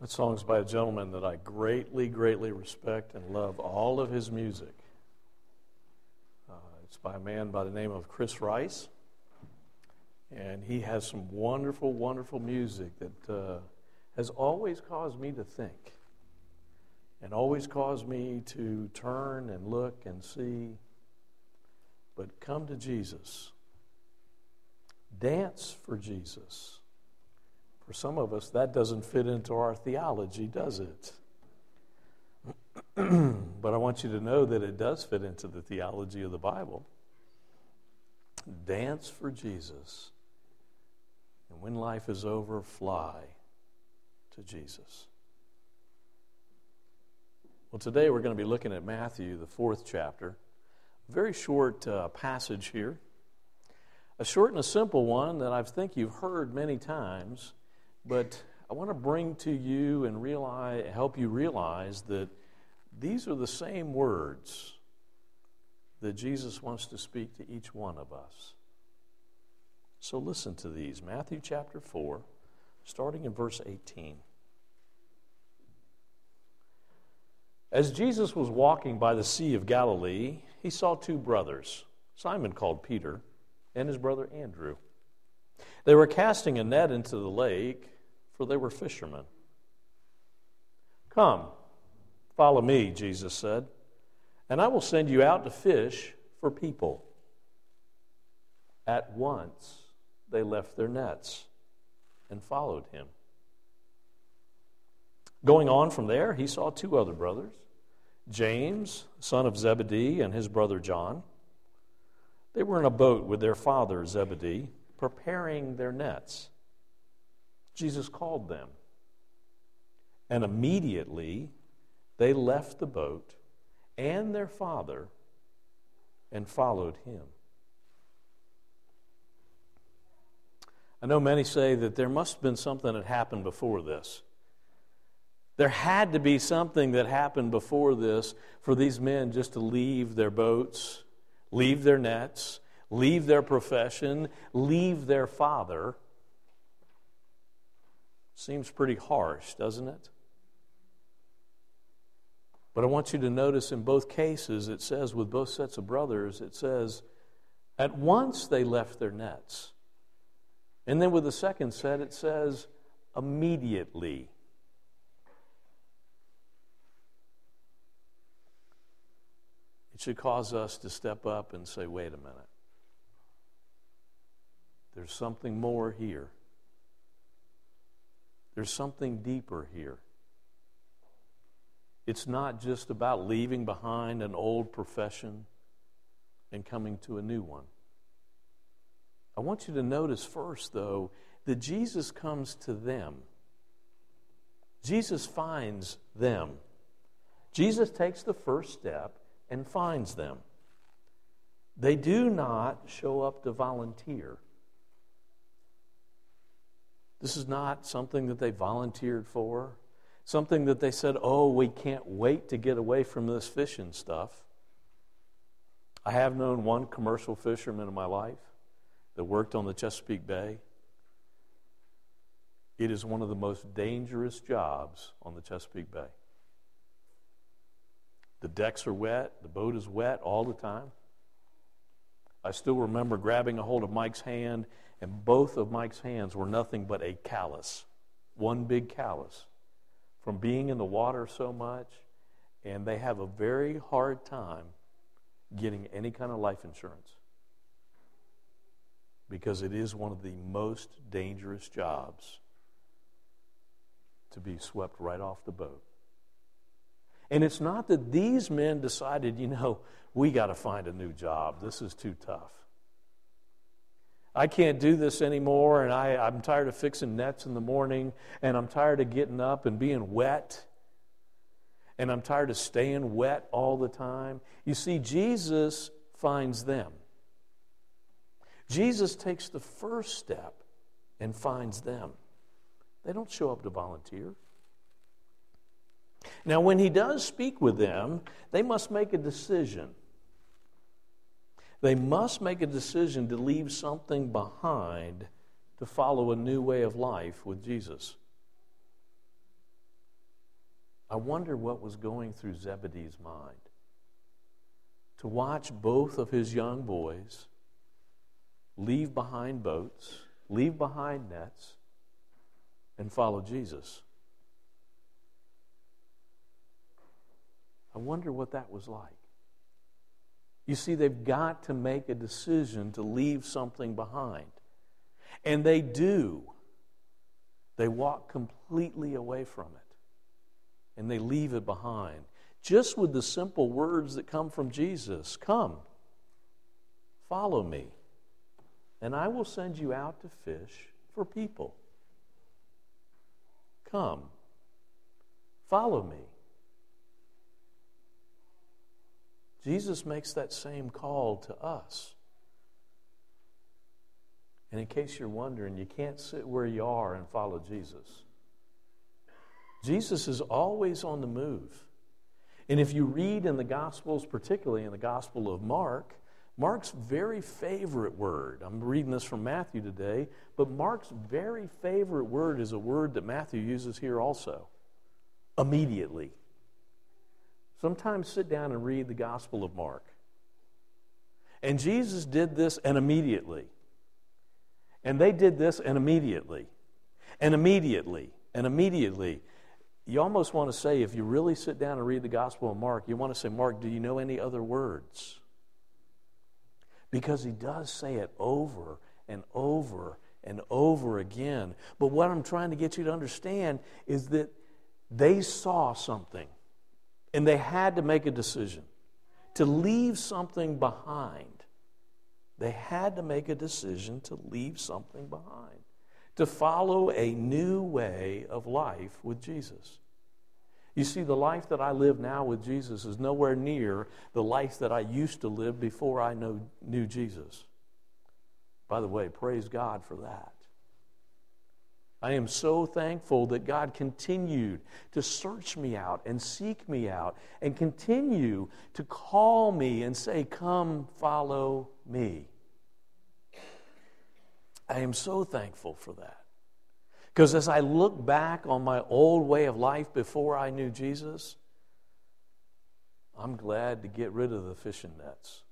That song's by a gentleman that I greatly, greatly respect and love all of his music. It's by a man by the name of Chris Rice. And he has some wonderful, wonderful music that has always caused me to think. And always caused me to turn and look and see. But come to Jesus. Dance for Jesus. For some of us, that doesn't fit into our theology, does it? But I want you to know that it does fit into the theology of the Bible. Dance for Jesus. And when life is over, fly to Jesus. Well, today we're going to be looking at Matthew, the 4th chapter. A very short passage here. A short and a simple one that I think you've heard many times. But I want to bring to you and help you realize that these are the same words that Jesus wants to speak to each one of us. So listen to these. Matthew chapter 4, starting in verse 18. As Jesus was walking by the Sea of Galilee, he saw two brothers, Simon called Peter, and his brother Andrew. They were casting a net into the lake, for they were fishermen. "Come, follow me," Jesus said, "and I will send you out to fish for people." At once they left their nets and followed him. Going on from there, he saw two other brothers, James, son of Zebedee, and his brother John. They were in a boat with their father Zebedee, preparing their nets. Jesus called them, and immediately they left the boat and their father and followed him. I know many say that there must have been something that happened before this. There had to be something that happened before this for these men just to leave their boats, leave their nets, leave their profession, leave their father. Seems pretty harsh, doesn't it? But I want you to notice in both cases, it says with both sets of brothers, it says, at once they left their nets. And then with the second set, it says, immediately. It should cause us to step up and say, wait a minute. There's something more here. There's something deeper here. It's not just about leaving behind an old profession and coming to a new one. I want you to notice first, though, that Jesus comes to them. Jesus finds them. Jesus takes the first step and finds them. They do not show up to volunteer. This is not something that they volunteered for, something that they said, oh, we can't wait to get away from this fishing stuff. I have known one commercial fisherman in my life that worked on the Chesapeake Bay. It is one of the most dangerous jobs on the Chesapeake Bay. The decks are wet, the boat is wet all the time. I still remember grabbing a hold of Mike's hand, and both of Mike's hands were nothing but a callus, one big callus, from being in the water so much, and they have a very hard time getting any kind of life insurance because it is one of the most dangerous jobs to be swept right off the boat. And it's not that these men decided, we got to find a new job. This is too tough. I can't do this anymore, and I'm tired of fixing nets in the morning, and I'm tired of getting up and being wet, and I'm tired of staying wet all the time. You see, Jesus finds them. Jesus takes the first step and finds them. They don't show up to volunteer. Now, when he does speak with them, they must make a decision. They must make a decision to leave something behind to follow a new way of life with Jesus. I wonder what was going through Zebedee's mind to watch both of his young boys leave behind boats, leave behind nets, and follow Jesus. I wonder what that was like. You see, they've got to make a decision to leave something behind. And they do. They walk completely away from it. And they leave it behind. Just with the simple words that come from Jesus. Come, follow me, and I will send you out to fish for people. Come, follow me. Jesus makes that same call to us. And in case you're wondering, you can't sit where you are and follow Jesus. Jesus is always on the move. And if you read in the Gospels, particularly in the Gospel of Mark, Mark's very favorite word, I'm reading this from Matthew today, but Mark's very favorite word is a word that Matthew uses here also. Immediately. Sometimes sit down and read the Gospel of Mark. And Jesus did this and immediately. And they did this and immediately. And immediately. And immediately. You almost want to say, if you really sit down and read the Gospel of Mark, you want to say, Mark, do you know any other words? Because he does say it over and over and over again. But what I'm trying to get you to understand is that they saw something. And they had to make a decision to leave something behind. They had to make a decision to leave something behind, to follow a new way of life with Jesus. You see, the life that I live now with Jesus is nowhere near the life that I used to live before I knew Jesus. By the way, praise God for that. I am so thankful that God continued to search me out and seek me out and continue to call me and say, come follow me. I am so thankful for that. Because as I look back on my old way of life before I knew Jesus, I'm glad to get rid of the fishing nets.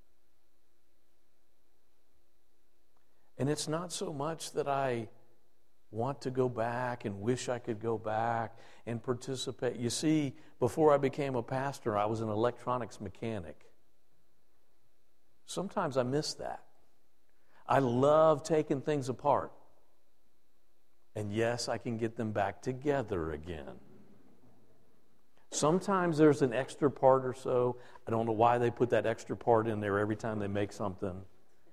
And it's not so much that I want to go back and wish I could go back and participate. You see, before I became a pastor, I was an electronics mechanic. Sometimes I miss that. I love taking things apart. And yes, I can get them back together again. Sometimes there's an extra part or so. I don't know why they put that extra part in there every time they make something.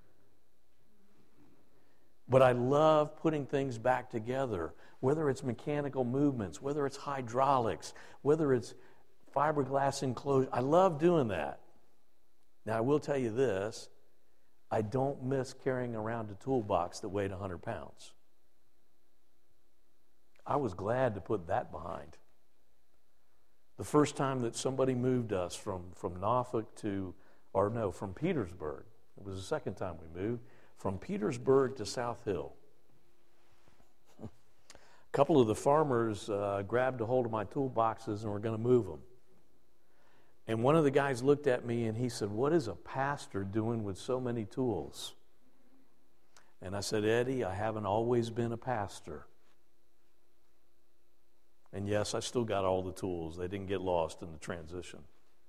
But I love putting things back together, whether it's mechanical movements, whether it's hydraulics, whether it's fiberglass enclosure. I love doing that. Now, I will tell you this. I don't miss carrying around a toolbox that weighed 100 pounds. I was glad to put that behind. The first time that somebody moved us from Norfolk from Petersburg, it was the second time we moved, from Petersburg to South Hill. A couple of the farmers grabbed a hold of my toolboxes and were going to move them. And one of the guys looked at me and he said, "What is a pastor doing with so many tools?" And I said, "Eddie, I haven't always been a pastor. And yes, I still got all the tools. They didn't get lost in the transition."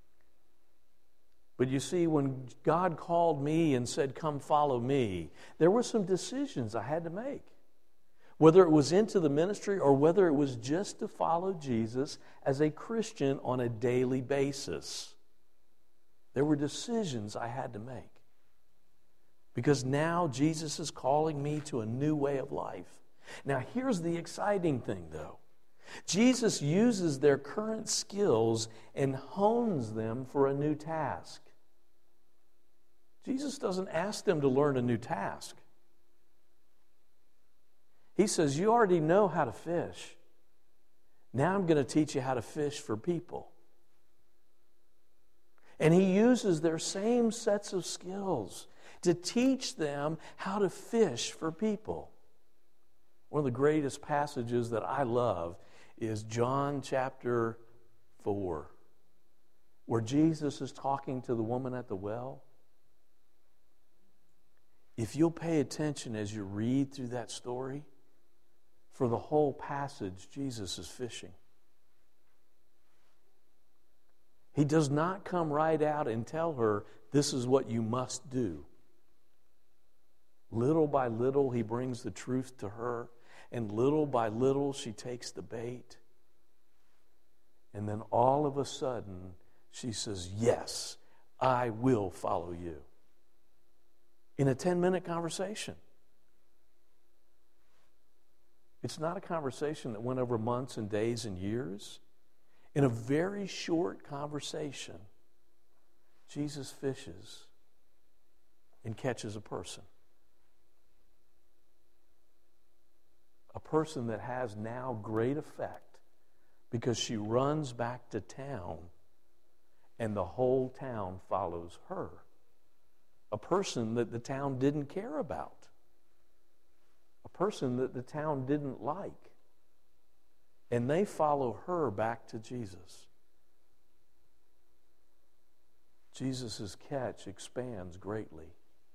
But you see, when God called me and said, "Come follow me," there were some decisions I had to make. Whether it was into the ministry or whether it was just to follow Jesus as a Christian on a daily basis. There were decisions I had to make. Because now Jesus is calling me to a new way of life. Now here's the exciting thing though. Jesus uses their current skills and hones them for a new task. Jesus doesn't ask them to learn a new task. He says, "You already know how to fish. Now I'm going to teach you how to fish for people." And he uses their same sets of skills to teach them how to fish for people. One of the greatest passages that I love is John chapter 4, where Jesus is talking to the woman at the well, if you'll pay attention as you read through that story, for the whole passage, Jesus is fishing. He does not come right out and tell her, this is what you must do. Little by little, he brings the truth to her, and little by little, she takes the bait. And then all of a sudden, she says, yes, I will follow you. In a 10-minute conversation. It's not a conversation that went over months and days and years. In a very short conversation, Jesus fishes and catches a person. A person that has now great effect because she runs back to town and the whole town follows her. A person that the town didn't care about. A person that the town didn't like. And they follow her back to Jesus. Jesus' catch expands greatly.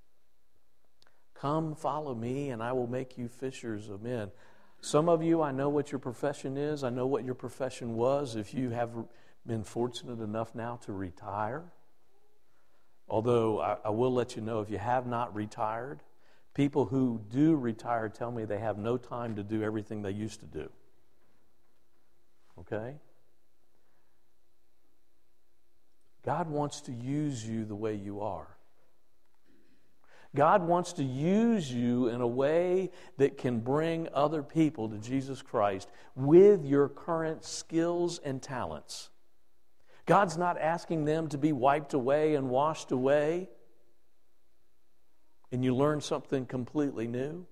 Come, follow me, and I will make you fishers of men. Some of you, I know what your profession is. I know what your profession was if you have been fortunate enough now to retire. Although I will let you know, if you have not retired, people who do retire tell me they have no time to do everything they used to do. Okay? God wants to use you the way you are. God wants to use you in a way that can bring other people to Jesus Christ with your current skills and talents. God's not asking them to be wiped away and washed away and you learn something completely new.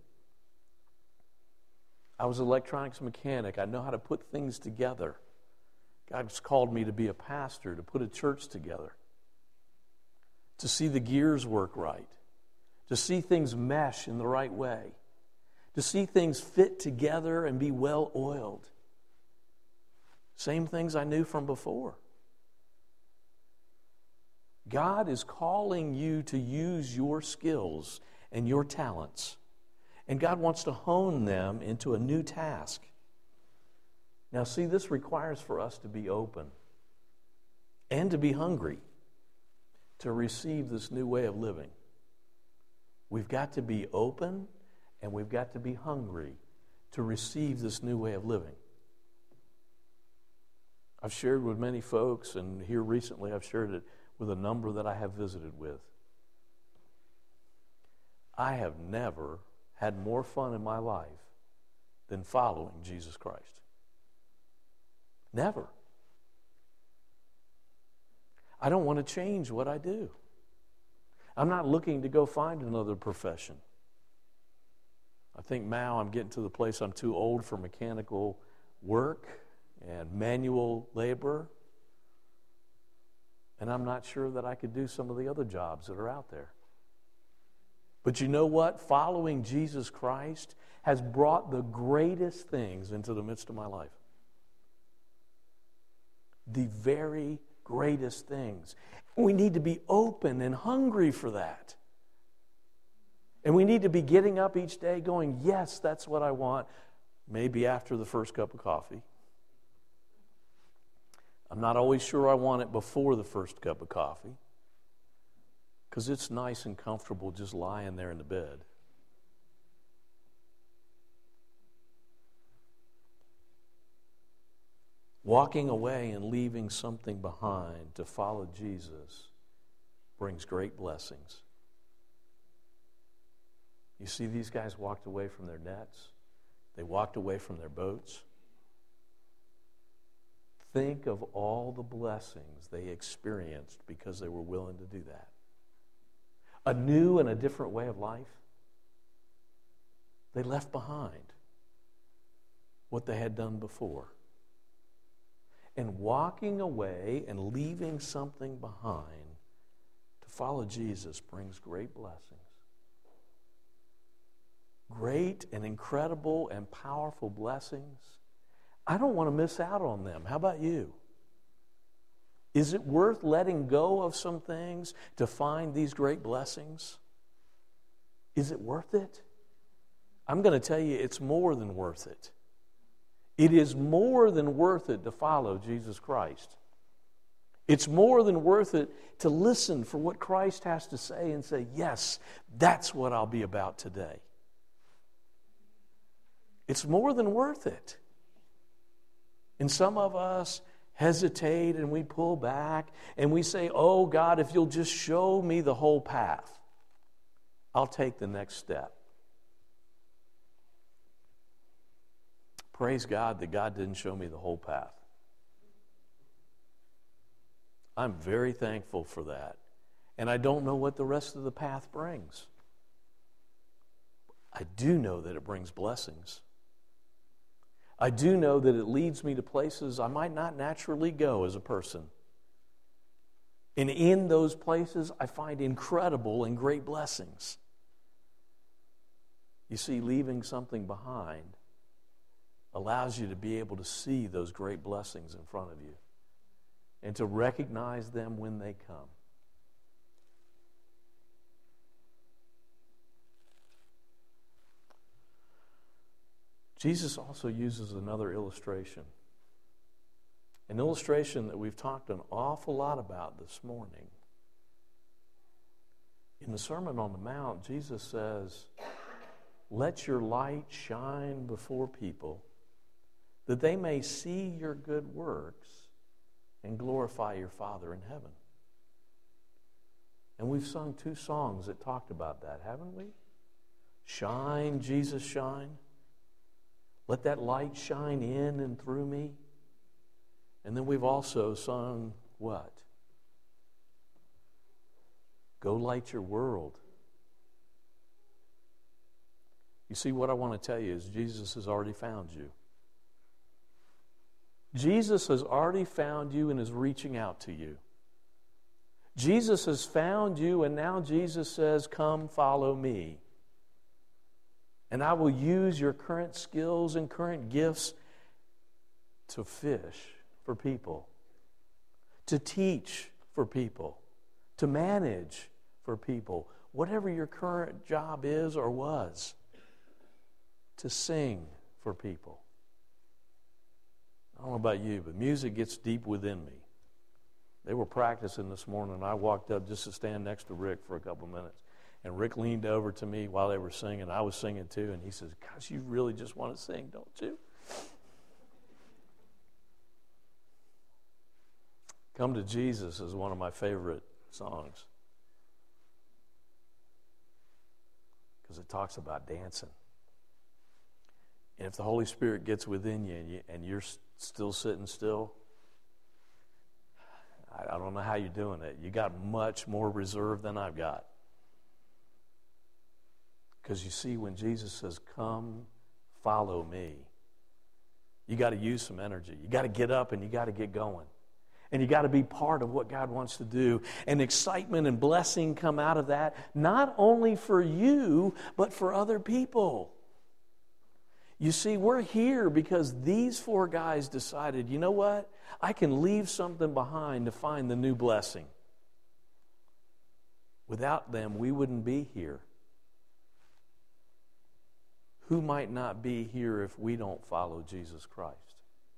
I was an electronics mechanic. I know how to put things together. God's called me to be a pastor, to put a church together, to see the gears work right, to see things mesh in the right way, to see things fit together and be well oiled. Same things I knew from before. God is calling you to use your skills and your talents, and God wants to hone them into a new task. Now, see, this requires for us to be open and to be hungry to receive this new way of living. We've got to be open and we've got to be hungry to receive this new way of living. I've shared with many folks, and here recently I've shared it with a number that I have visited with. I have never had more fun in my life than following Jesus Christ. Never. I don't want to change what I do. I'm not looking to go find another profession. I think now I'm getting to the place I'm too old for mechanical work and manual labor. And I'm not sure that I could do some of the other jobs that are out there. But you know what? Following Jesus Christ has brought the greatest things into the midst of my life. The very greatest things. We need to be open and hungry for that. And we need to be getting up each day going, yes, that's what I want. Maybe after the first cup of coffee. I'm not always sure I want it before the first cup of coffee, because it's nice and comfortable just lying there in the bed. Walking away and leaving something behind to follow Jesus brings great blessings. You see, these guys walked away from their nets. They walked away from their boats. Think of all the blessings they experienced because they were willing to do that. A new and a different way of life. They left behind what they had done before. And walking away and leaving something behind to follow Jesus brings great blessings. Great and incredible and powerful blessings. I don't want to miss out on them. How about you? Is it worth letting go of some things to find these great blessings? Is it worth it? I'm going to tell you, it's more than worth it. It is more than worth it to follow Jesus Christ. It's more than worth it to listen for what Christ has to say and say, yes, that's what I'll be about today. It's more than worth it. And some of us hesitate and we pull back and we say, oh God, if you'll just show me the whole path, I'll take the next step. Praise God that God didn't show me the whole path. I'm very thankful for that. And I don't know what the rest of the path brings. I do know that it brings blessings. I do know that it leads me to places I might not naturally go as a person. And in those places, I find incredible and great blessings. You see, leaving something behind allows you to be able to see those great blessings in front of you and to recognize them when they come. Jesus also uses another illustration. An illustration that we've talked an awful lot about this morning. In the Sermon on the Mount, Jesus says, "Let your light shine before people, that they may see your good works and glorify your Father in heaven." And we've sung 2 songs that talked about that, haven't we? Shine, Jesus, shine. Let that light shine in and through me. And then we've also sung what? Go light your world. You see, what I want to tell you is Jesus has already found you. Jesus has already found you and is reaching out to you. Jesus has found you, and now Jesus says, "Come, follow me. And I will use your current skills and current gifts to fish for people, to teach for people, to manage for people, whatever your current job is or was, to sing for people." I don't know about you, but music gets deep within me. They were practicing this morning, and I walked up just to stand next to Rick for a couple minutes. And Rick leaned over to me while they were singing. I was singing too, and he says, "Gosh, you really just want to sing, don't you?" "Come to Jesus" is one of my favorite songs because it talks about dancing. And if the Holy Spirit gets within you and you're still sitting still, I don't know how you're doing it. You got much more reserve than I've got. Because you see, when Jesus says, "Come, follow me," you got to use some energy. You got to get up and you got to get going. And you got to be part of what God wants to do. And excitement and blessing come out of that, not only for you, but for other people. You see, we're here because these 4 guys decided, you know what? I can leave something behind to find the new blessing. Without them, we wouldn't be here. Who might not be here if we don't follow Jesus Christ?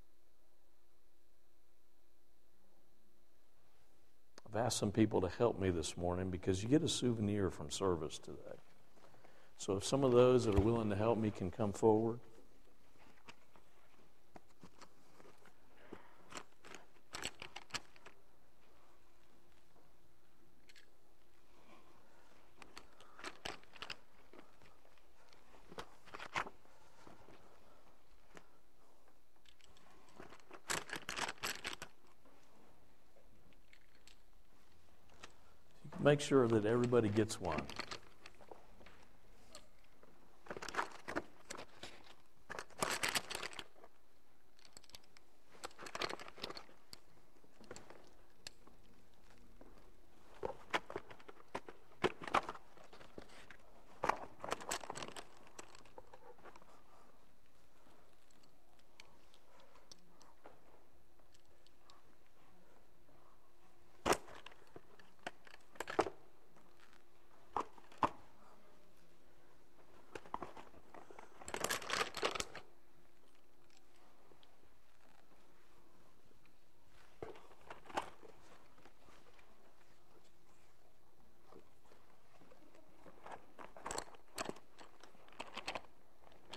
I've asked some people to help me this morning because you get a souvenir from service today. So if some of those that are willing to help me can come forward. Make sure that everybody gets one.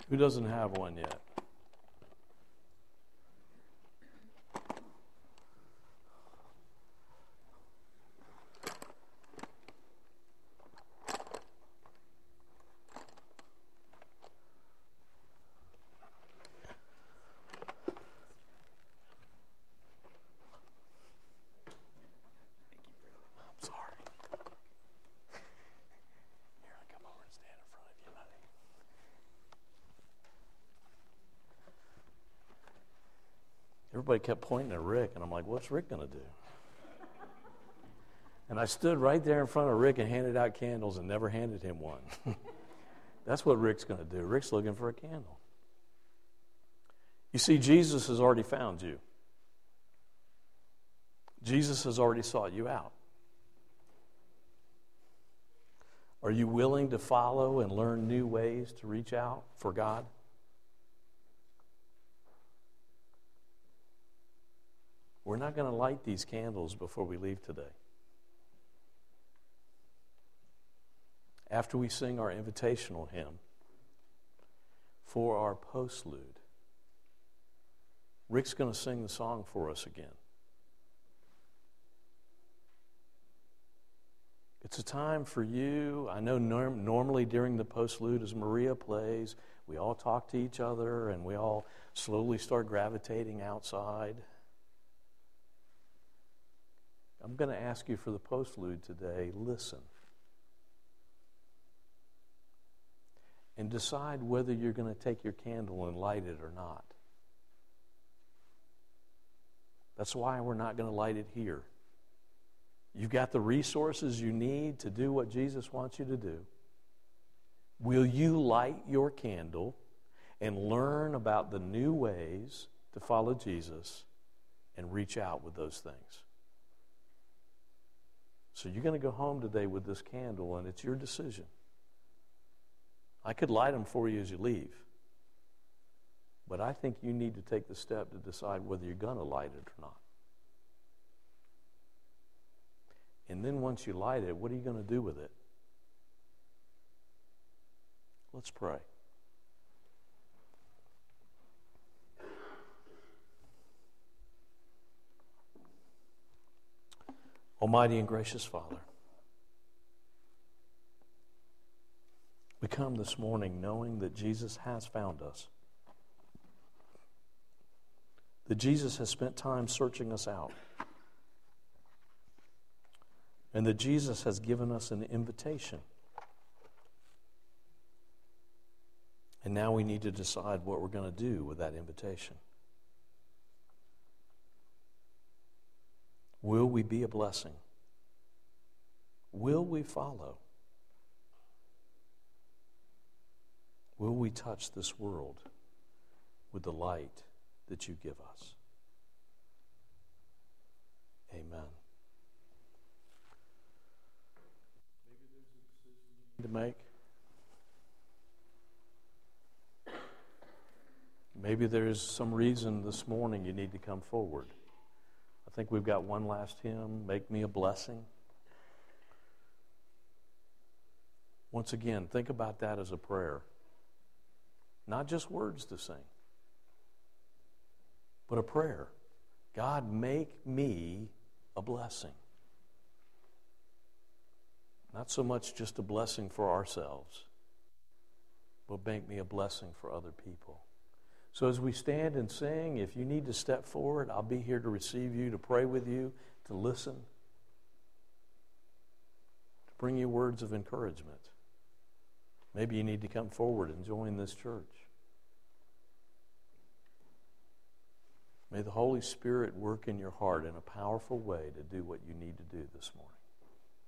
Who doesn't have one yet? Everybody kept pointing at Rick, and I'm like, what's Rick going to do? And I stood right there in front of Rick and handed out candles and never handed him one. That's what Rick's going to do. Rick's looking for a candle. You see, Jesus has already found you. Jesus has already sought you out. Are you willing to follow and learn new ways to reach out for God? We're not going to light these candles before we leave today. After we sing our invitational hymn for our postlude, Rick's going to sing the song for us again. It's a time for you. I know normally during the postlude, as Maria plays, we all talk to each other and we all slowly start gravitating outside. I'm going to ask you for the postlude today, listen. And decide whether you're going to take your candle and light it or not. That's why we're not going to light it here. You've got the resources you need to do what Jesus wants you to do. Will you light your candle and learn about the new ways to follow Jesus and reach out with those things? So you're going to go home today with this candle, and it's your decision. I could light them for you as you leave. But I think you need to take the step to decide whether you're going to light it or not. And then once you light it, what are you going to do with it? Let's pray. Almighty and gracious Father, we come this morning knowing that Jesus has found us, that Jesus has spent time searching us out, and that Jesus has given us an invitation. And now we need to decide what we're going to do with that invitation. Will we be a blessing? Will we follow? Will we touch this world with the light that you give us? Amen. Maybe there's a decision you need to make. Maybe there's some reason this morning you need to come forward. I think we've got one last hymn, Make Me a Blessing. Once again, think about that as a prayer. Not just words to sing, but a prayer. God, make me a blessing. Not so much just a blessing for ourselves, but make me a blessing for other people. So as we stand and sing, if you need to step forward, I'll be here to receive you, to pray with you, to listen, to bring you words of encouragement. Maybe you need to come forward and join this church. May the Holy Spirit work in your heart in a powerful way to do what you need to do this morning.